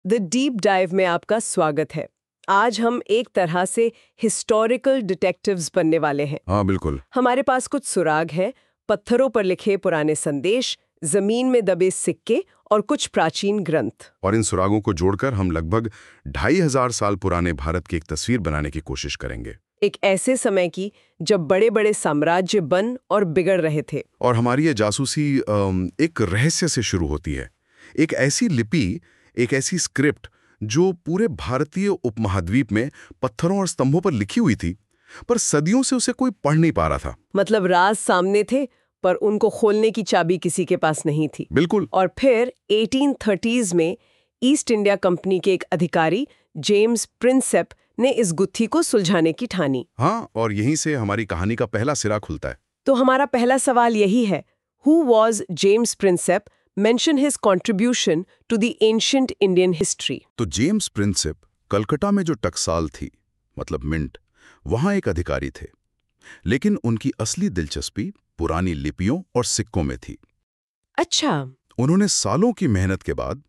The deep dive में आपका स्वागत है। आज हम एक तरह से हिस्टोरिकल डिटेक्टिव्स बनने वाले हैं। हाँ बिल्कुल। हमारे पास कुछ सुराग हैं, पत्थरों पर लिखे पुराने संदेश, जमीन में दबे सिक्के और कुछ प्राचीन ग्रंथ। और इन सुरागों को जोड़कर हम लगभग 2500 साल पुराने भारत की एक तस्वीर बनाने की कोशिश करेंगे। एक ऐसे समय की जब बड़े बड़े साम्राज्य बन और बिगड़ रहे थे। और हमारी ये जासूसी एक रहस्य से शुरू होती है। एक ऐसी लिपि, एक ऐसी स्क्रिप्ट जो पूरे भारतीय उपमहाद्वीप में पत्थरों और स्तंभों पर लिखी हुई थी, पर सदियों से उसे कोई पढ़ नहीं पा रहा था। मतलब राज सामने थे, पर उनको खोलने की चाबी किसी के पास नहीं थी। बिल्कुल। और फिर 1830s में ईस्ट इंडिया कंपनी के एक अधिकारी जेम्स प्रिंसेप ने इस गुत्थी को सुलझाने की ठानी। हाँ, और यहीं से हमारी कहानी का पहला सिरा खुलता है। तो हमारा पहला सवाल यही है, who was James Prinsep? Mention his contribution to the ancient Indian history. तो जेम्स प्रिंसेप कलकत्ता में जो टकसाल थी, मतलब मिंट, वहां एक अधिकारी थे। लेकिन उनकी असली दिलचस्पी पुरानी लिपियों और सिक्कों में थी। अच्छा। उन्होंने सालों की मेहनत के बाद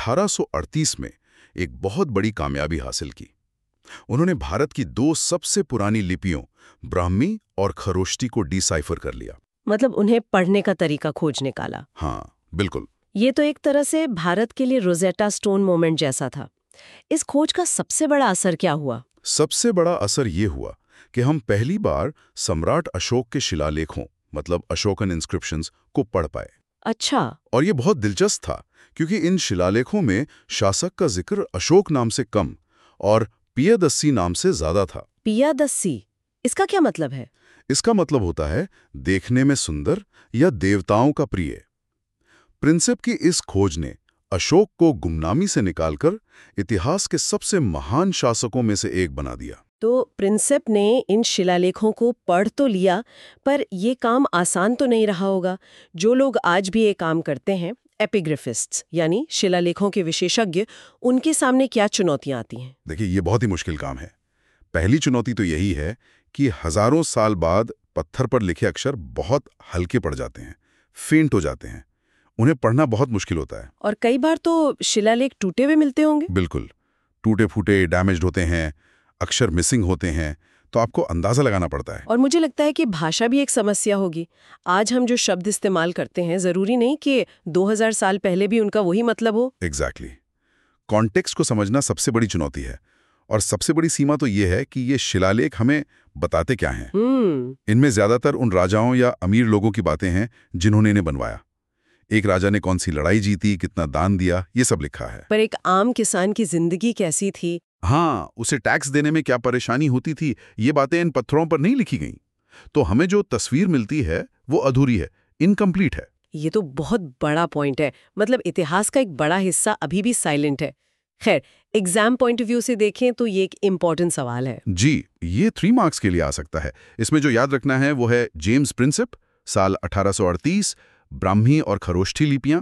1838 में एक बहुत बड़ी कामयाबी हासिल की। उन्होंने भारत की दो सबसे पुरानी लिपियों, ब्राह्मी और खरोष्टी को डिसाइफर कर लिया। मतलब उन्हें पढ़ने का तरीका खोज निकाला। हाँ बिल्कुल। ये तो एक तरह से भारत के लिए रोजेटा स्टोन मोमेंट जैसा था। इस खोज का सबसे बड़ा असर क्या हुआ? सबसे बड़ा असर ये हुआ कि हम पहली बार सम्राट अशोक के शिलालेखों, मतलब अशोकन इंस्क्रिप्शंस, को पढ़ पाए। अच्छा। और ये बहुत दिलचस्प था क्योंकि इन शिलालेखों में शासक का जिक्र अशोक नाम से कम और पियादस्सी नाम से ज्यादा था। पियादस्सी, इसका क्या मतलब है? इसका मतलब होता है देखने में सुंदर या देवताओं का प्रिय। प्रिंसेप की इस खोज ने अशोक को गुमनामी से निकालकर इतिहास के सबसे महान शासकों में से एक बना दिया। तो प्रिंसेप ने इन शिलालेखों को पढ़ तो लिया, पर ये काम आसान तो नहीं रहा होगा। जो लोग आज भी ये काम करते हैं, एपिग्राफिस्ट्स यानी शिलालेखों के विशेषज्ञ, उनके सामने क्या चुनौतियां आती हैं? देखिए, ये बहुत ही मुश्किल काम है। पहली चुनौती तो यही है कि हजारों साल बाद पत्थर पर लिखे अक्षर बहुत हल्के पड़ जाते हैं, फेंट हो जाते हैं। उन्हें पढ़ना बहुत मुश्किल होता है। और कई बार तो शिलालेख टूटे हुए मिलते होंगे। बिल्कुल, टूटे फूटे, डैमेज्ड होते हैं, अक्षर मिसिंग होते हैं, तो आपको अंदाजा लगाना पड़ता है। और मुझे लगता है कि भाषा भी एक समस्या होगी। आज हम जो शब्द इस्तेमाल करते हैं, जरूरी नहीं कि 2000 साल पहले भी उनका वही मतलब हो। एग्जैक्टली। कॉन्टेक्स्ट को समझना सबसे बड़ी चुनौती है। और सबसे बड़ी सीमा तो ये है कि ये शिलालेख हमें बताते क्या हैं। इनमें ज्यादातर उन राजाओं या अमीर लोगों की बातें हैं जिन्होंने इन्हें बनवाया। एक राजा ने कौन सी लड़ाई जीती, कितना दान दिया, ये सब लिखा है। पर एक आम किसान की जिंदगी कैसी थी? हाँ, उसे टैक्स देने में क्या परेशानी होती थी, ये बातें इन पत्थरों पर नहीं लिखी गईं। तो हमें जो तस्वीर मिलती है वो अधूरी है, इनकम्प्लीट है। ये तो बहुत बड़ा पॉइंट है। मतलब इतिहास का एक बड़ा हिस्सा अभी भी साइलेंट है। खैर, एग्जाम पॉइंट ऑफ व्यू से देखें तो ये एक इम्पोर्टेंट सवाल है। जी, ये 3 मार्क्स के लिए आ सकता है। इसमें जो याद रखना है वो है जेम्स प्रिंसेप, साल 1838, ब्राह्मी और खरोष्ठी लिपियां,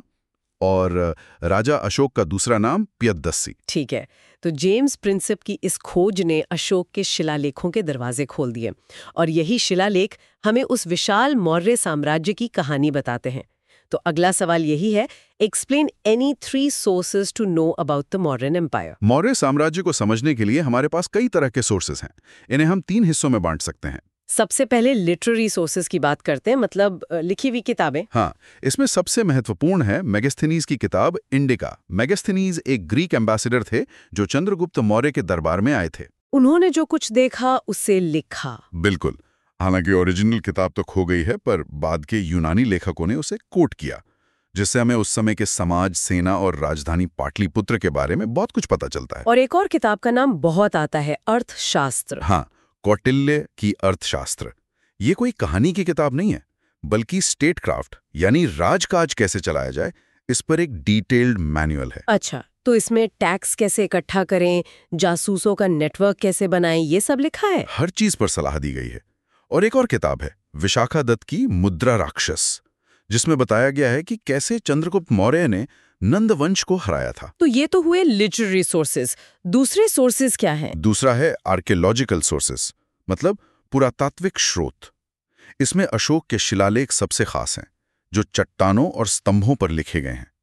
और राजा अशोक का दूसरा नाम पियदस्सी। ठीक है, तो जेम्स प्रिंसेप की इस खोज ने अशोक के शिलालेखों के दरवाजे खोल दिए, और यही शिलालेख हमें उस विशाल मौर्य साम्राज्य की कहानी बताते हैं। तो अगला सवाल यही है, explain any 3 sources to know about the Mauryan empire. Maurya साम्राज्य को समझने के लिए हमारे पास कई तरह के सोर्सेज हैं। इन्हें हम 3 हिस्सों में बांट सकते हैं। सबसे पहले लिटरेरी सोर्सेज की बात करते हैं, मतलब लिखी हुई किताबें। हाँ, इसमें सबसे महत्वपूर्ण है मेगास्थनीज की किताब इंडिका। मेगास्थनीज एक ग्रीक एम्बेसडर थे जो चंद्रगुप्त मौर्य के दरबार में आए थे। उन्होंने जो कुछ देखा उससे लिखा। बिल्कुल। हालांकि ओरिजिनल किताब तो खो गई है, पर बाद के यूनानी लेखकों ने उसे कोट किया, जिससे हमें उस समय के समाज, सेना और राजधानी पाटलिपुत्र के बारे में बहुत कुछ पता चलता है। और एक और किताब का नाम बहुत आता है, अर्थशास्त्र। हाँ, कौटिल्य की अर्थशास्त्र। ये कोई कहानी की किताब नहीं है, बल्कि स्टेट क्राफ्ट यानी राजकाज कैसे चलाया जाए, इस पर एक डिटेल्ड मैनुअल है। अच्छा, तो इसमें टैक्स कैसे इकट्ठा करें, जासूसों का नेटवर्क कैसे बनाएं, ये सब लिखा है। हर चीज पर सलाह दी गई है। और एक और किताब है विशाखा दत्त की मुद्रा राक्षस, जिसमें बताया गया है कि कैसे चंद्रगुप्त मौर्य ने नंद वंश को हराया था। तो ये तो हुए लिटरेरी सोर्सेज। दूसरे सोर्सेज क्या हैं? दूसरा है आर्कियोलॉजिकल सोर्सेस, मतलब पुरातात्विक स्रोत। इसमें अशोक के शिलालेख सबसे खास हैं, जो चट्टानों और स्तंभों पर लिखे गए हैं।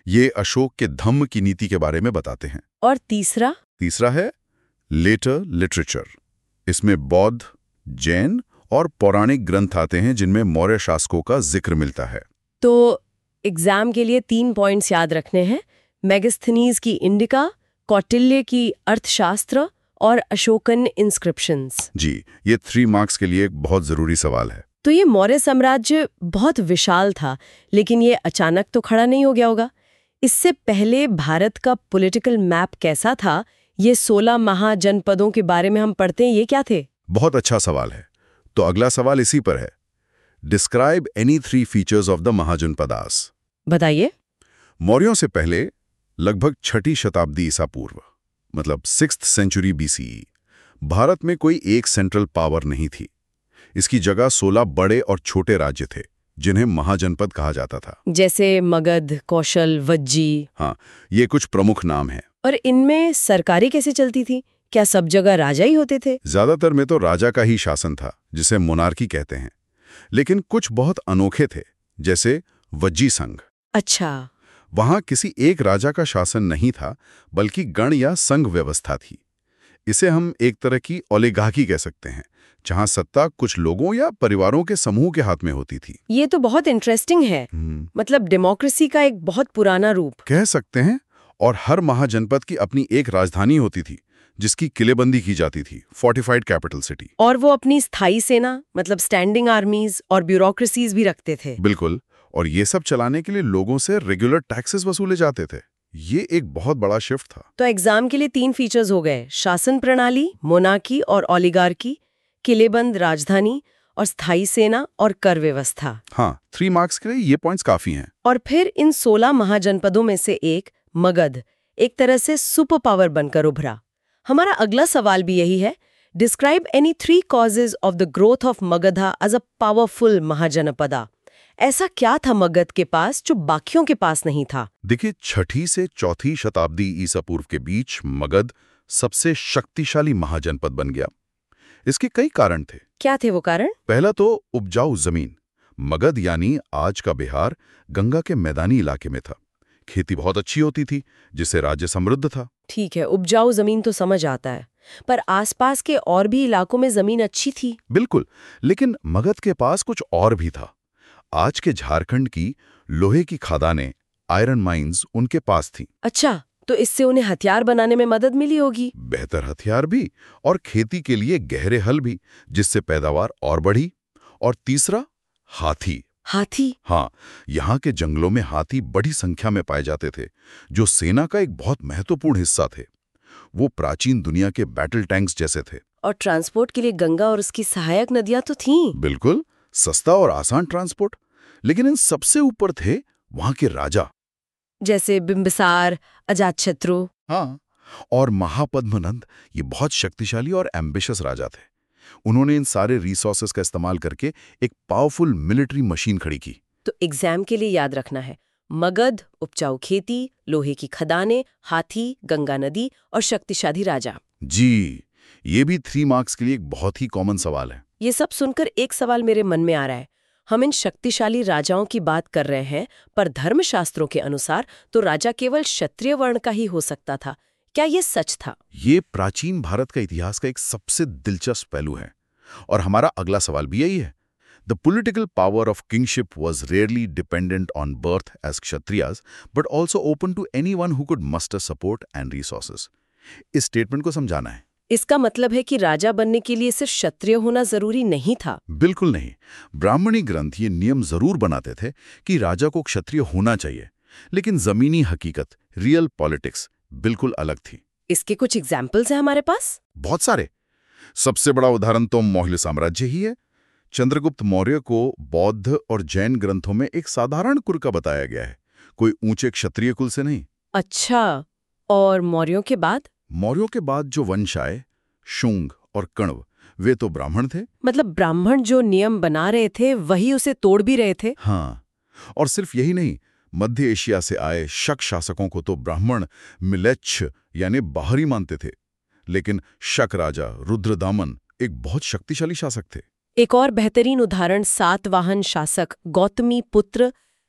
ये अशोक के धम्म की नीति के बारे में बताते हैं। और तीसरा है लेटर लिटरेचर। इसमें बौद्ध, जैन और पौराणिक ग्रंथ आते हैं जिनमें मौर्य शासकों का जिक्र मिलता है। तो एग्जाम के लिए 3 पॉइंट्स याद रखने हैं: मेगास्थनीज की इंडिका, कौटिल्य की अर्थशास्त्र और अशोकन इंस्क्रिप्शंस। जी, ये 3 मार्क्स के लिए एक बहुत जरूरी सवाल है। तो ये मौर्य साम्राज्य बहुत विशाल था, लेकिन ये अचानक तो खड़ा नहीं हो गया होगा। इससे पहले भारत का पॉलिटिकल मैप कैसा था? ये 16 महाजनपदों के बारे में हम पढ़ते हैं, ये क्या थे? बहुत अच्छा सवाल है। तो अगला सवाल इसी पर है। Describe any 3 features of the Mahajanapadas. बताइए। मौर्यों से पहले लगभग 6ठी शताब्दी ईसा पूर्व, मतलब 6th सेंचुरी BCE, भारत में कोई एक सेंट्रल पावर नहीं थी। इसकी जगह 16 बड़े और छोटे राज्य थे जिन्हें महाजनपद कहा जाता था। जैसे मगध, कौशल, वज्जी। हाँ, ये कुछ प्रमुख नाम हैं। और इनमें सरकारी कैसे चलती थी? क्या सब जगह राजा ही होते थे? ज्यादातर में तो राजा का ही शासन था, जिसे मोनार्की कहते हैं। लेकिन कुछ बहुत अनोखे थे, जैसे वज्जी संघ। अच्छा। वहां किसी एक राजा का शासन नहीं था, बल्कि गण या संघ व्यवस्था थी। इसे हम एक तरह की ओलिगार्की कह सकते हैं, जहां सत्ता कुछ लोगों या परिवारों के समूह के हाथ में होती थी। ये तो बहुत इंटरेस्टिंग है। मतलब डेमोक्रेसी का एक बहुत पुराना रूप कह सकते हैं। और हर महाजनपद की अपनी एक राजधानी होती थी, जिसकी किलेबंदी की जाती थी, फोर्टिफाइड कैपिटल सिटी। और वो अपनी स्थायी सेना, मतलब स्टैंडिंग आर्मीज और ब्यूरोक्रेसीज भी रखते थे। बिल्कुल। और ये सब चलाने के लिए लोगों से रेगुलर टैक्सेस वसूले जाते थे। ये एक बहुत बड़ा शिफ्ट था। तो एग्जाम के लिए 3 फीचर्स हो गए: शासन प्रणाली, मोनार्की और ओलिगार्की, किलेबंद राजधानी और स्थायी सेना और कर व्यवस्था। हाँ, 3 मार्क्स के लिए ये पॉइंट्स काफी हैं। और फिर इन 16 महाजनपदों में से एक, मगध, एक तरह से सुपर पावर बनकर उभरा। हमारा अगला सवाल भी यही है: describe any 3 causes of the growth of Magadha as a powerful Mahajanapada. ऐसा क्या था मगध के पास जो बाकियों के पास नहीं था? देखिए, 6ठी से 4th शताब्दी ईसा पूर्व के बीच मगध सबसे शक्तिशाली महाजनपद बन गया। इसके कई कारण थे। क्या थे वो कारण? पहला तो उपजाऊ जमीन। मगध यानी आज का बिहार गंगा के मैदानी इलाके में था। खेती बहुत अच्छी होती थी, जिससे राज्य समृद्ध था। ठीक है, उपजाऊ जमीन तो समझ आता है, पर आसपास के और भी इलाकों में जमीन अच्छी थी। बिल्कुल, लेकिन मगध के पास कुछ और भी था। आज के झारखंड की लोहे की खदानें, आयरन माइंस, उनके पास थीं। अच्छा, तो इससे उन्हें हथियार बनाने में मदद मिली होगी। बेहतर हथियार भी और खेती के लिए गहरे हल भी, जिससे पैदावार और बढ़ी। और तीसरा, हाथी। हाँ, यहाँ के जंगलों में हाथी बड़ी संख्या में पाए जाते थे, जो सेना का एक बहुत महत्वपूर्ण हिस्सा थे। वो प्राचीन दुनिया के बैटल टैंक्स जैसे थे। और ट्रांसपोर्ट के लिए गंगा और उसकी सहायक नदियां तो थीं। बिल्कुल, सस्ता और आसान ट्रांसपोर्ट। लेकिन इन सबसे ऊपर थे वहां के राजा, जैसे बिंबिसार, अजातशत्रु। हाँ, और महापद्मनंद। ये बहुत शक्तिशाली और एम्बिशियस राजा थे। उन्होंने इन सारे रिसोर्सेस का इस्तेमाल करके एक पावरफुल मिलिट्री मशीन खड़ी की। तो एग्जाम के लिए याद रखना है: मगध, उपजाऊ खेती, लोहे की खदानें, हाथी, गंगा नदी और शक्तिशाली राजा। जी, ये भी 3 मार्क्स के लिए एक बहुत ही कॉमन सवाल है। ये सब सुनकर एक सवाल मेरे मन में आ रहा है। हम इन शक्तिशाली राजाओं की बात कर रहे हैं, पर धर्मशास्त्रों के अनुसार तो राजा केवल क्षत्रिय वर्ण का ही हो सकता था। क्या ये सच था? ये प्राचीन भारत का इतिहास का एक सबसे दिलचस्प पहलू है। और हमारा अगला सवाल भी यही है। The political power of kingship was rarely dependent on birth as Kshatriyas, but also open to anyone who could muster support and resources. इस स्टेटमेंट को समझाना है। इसका मतलब है कि राजा बनने के लिए सिर्फ क्षत्रिय होना जरूरी नहीं था? बिल्कुल नहीं। ब्राह्मणी ग्रंथ ये नियम जरूर बनाते थे कि राजा को क्षत्रिय होना चाहिए, लेकिन जमीनी हकीकत, रियल पॉलिटिक्स बिल्कुल अलग थी। इसके कुछ एग्जाम्पल्स हैं हमारे पास? बहुत सारे। सबसे बड़ा उदाहरण तो मौर्य साम्राज्य ही है। चंद्रगुप्त मौर्य को बौद्ध और जैन ग्रंथों में एक साधारण कुल का बताया गया है, कोई ऊंचे क्षत्रिय कुल से नहीं। अच्छा, और मौर्यों के बाद? मौर्यों के बाद जो वंश आए, शुंग और कण्व, वे तो ब्राह्मण थे। मतलब ब्राह्मण जो नियम बना रहे थे वही उसे तोड़ भी रहे थे? हाँ, और सिर्फ यही नहीं, मध्य एशिया से आए शक शासकों को तो ब्राह्मण मिलेच्छ यानी बाहरी मानते थे। लेकिन शक राजा रुद्रदामन एक बहुत शक्तिशाली शासक थे। एक और बेहतरीन उदाहरण सातवाहन शासक गौतमी पुत्र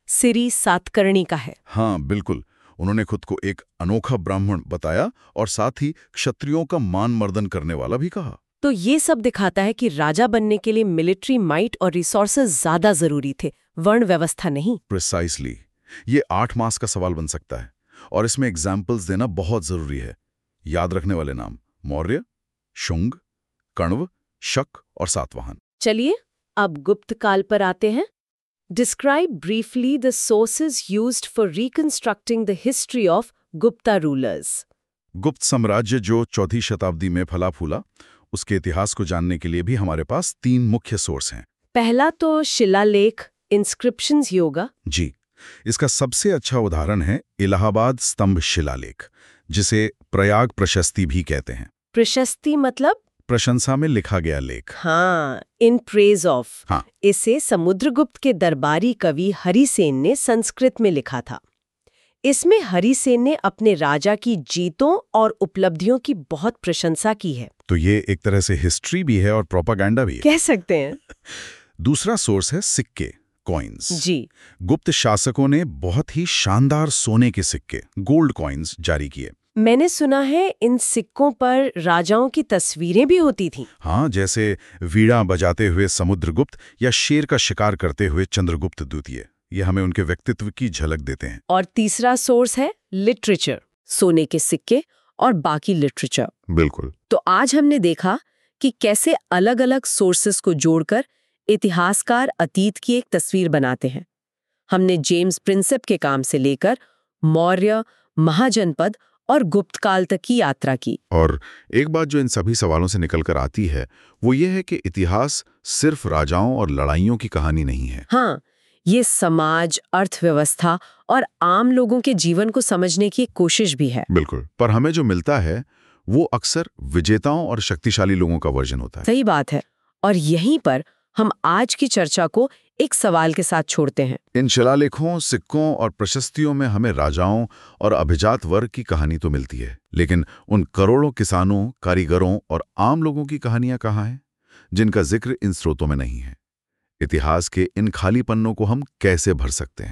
सिरी सातकर्णी का है। हाँ बिल्कुल, उन्होंने खुद को एक अनोखा ब्राह्मण बताया और साथ ही क्षत्रियों का मान मर्दन करने वाला भी कहा। तो ये सब दिखाता है कि राजा बनने के लिए मिलिट्री माइट और रिसोर्सेज ज्यादा जरूरी थे, वर्ण व्यवस्था नहीं। प्रिसाइसली, ये 8 मास का सवाल बन सकता है और इसमें एग्जाम्पल्स देना बहुत जरूरी है। याद रखने वाले नाम: मौर्य, शुंग, कण्व, शक और सातवाहन। चलिए अब गुप्त काल पर आते हैं। Describe briefly the sources used for reconstructing the history of Gupta rulers. गुप्त साम्राज्य जो 4वीं शताब्दी में फला फूला, उसके इतिहास को जानने के लिए भी हमारे पास 3 मुख्य सोर्स हैं। पहला तो शिलालेख, इंस्क्रिप्शंस ही होगा। जी, इसका सबसे अच्छा उदाहरण है इलाहाबाद स्तंभ शिलालेख, जिसे प्रयाग प्रशस्ति भी कहते हैं। प्रशस्ति मतलब? प्रशंसा में लिखा गया लेख। हाँ, इन प्रेज ऑफ। हाँ। इसे समुद्रगुप्त के दरबारी कवि हरिसेन ने संस्कृत में लिखा था। इसमें हरिसेन ने अपने राजा की जीतों और उपलब्धियों की बहुत प्रशंसा की है। तो ये एक तरह से हिस्ट्री भी है और प्रोपागेंडा भी है, कह सकते हैं। दूसरा सोर्स है सिक्के, कॉइन्स। जी। गुप्त शासकों ने बहुत ही शानदार सोने के सिक्के, गोल्ड कॉइन्स जारी किए। मैंने सुना है इन सिक्कों पर राजाओं की तस्वीरें भी होती थीं। हाँ, जैसे वीणा बजाते हुए समुद्रगुप्त या शेर का शिकार करते हुए चंद्रगुप्त द्वितीय। ये हमें उनके व्यक्तित्व की झलक देते हैं। और तीसरा सोर्स है लिटरेचर, सोने के सिक्के और बाकी लिटरेचर। बिल्कुल। तो आज हमने देखा कि कैसे अलग-अलग सोर्सेस को जोड़कर इतिहासकार अतीत की एक तस्वीर बनाते हैं। हमने जेम्स प्रिंसेप के काम से लेकर मौर्य, महाजनपद और गुप्त काल तक की यात्रा की। और एक बात जो इन सभी सवालों से निकलकर आती है, वो ये है कि इतिहास सिर्फ राजाओं और लड़ाइयों की कहानी नहीं है। हाँ, ये समाज, अर्थव्यवस्था और आम लोगों के जीवन को समझने की एक कोशिश भी है। बिल्कुल। पर हमें जो मिलता है वो अक्सर विजेताओं और शक्तिशाली लोगों का वर्जन होता है। सही बात है। और यहीं पर हम आज की चर्चा को एक सवाल के साथ छोड़ते हैं। इन शिलालेखों, सिक्कों और प्रशस्तियों में हमें राजाओं और अभिजात वर्ग की कहानी तो मिलती है, लेकिन उन करोड़ों किसानों, कारीगरों और आम लोगों की कहानियां कहाँ हैं, जिनका जिक्र इन स्रोतों में नहीं है? इतिहास के इन खाली पन्नों को हम कैसे भर सकते हैं?